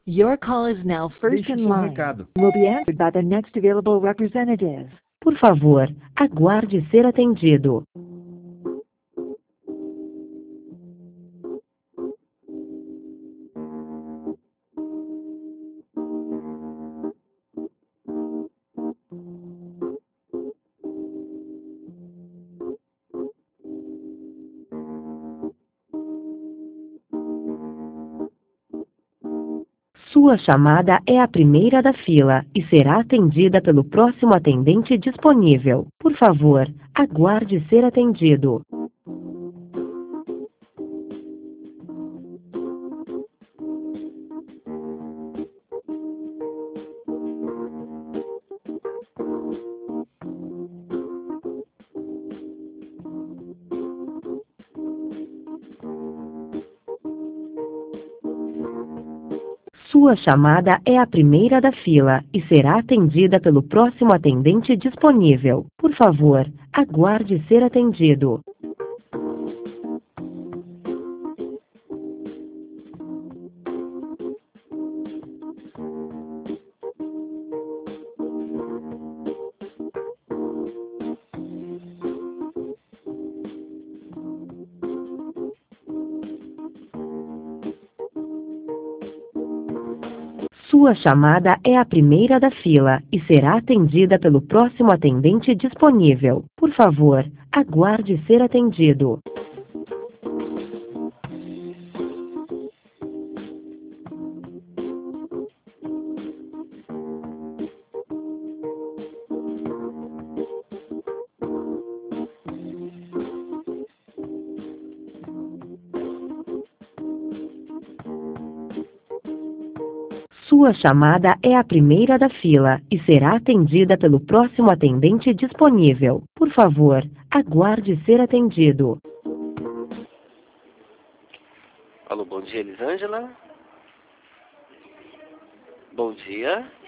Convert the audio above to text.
Your call is now first Deixe in seu line. recado. Will be answered by the next available representative. Por favor, aguarde ser atendido. Sua chamada é a primeira da fila e será atendida pelo próximo atendente disponível. Por favor, aguarde ser atendido. Sua chamada é a primeira da fila e será atendida pelo próximo atendente disponível. Por favor, aguarde ser atendido. Sua chamada é a primeira da fila e será atendida pelo próximo atendente disponível. Por favor, aguarde ser atendido. Sua chamada é a primeira da fila e será atendida pelo próximo atendente disponível. Por favor, aguarde ser atendido. Alô, bom dia, Elisângela. Bom dia.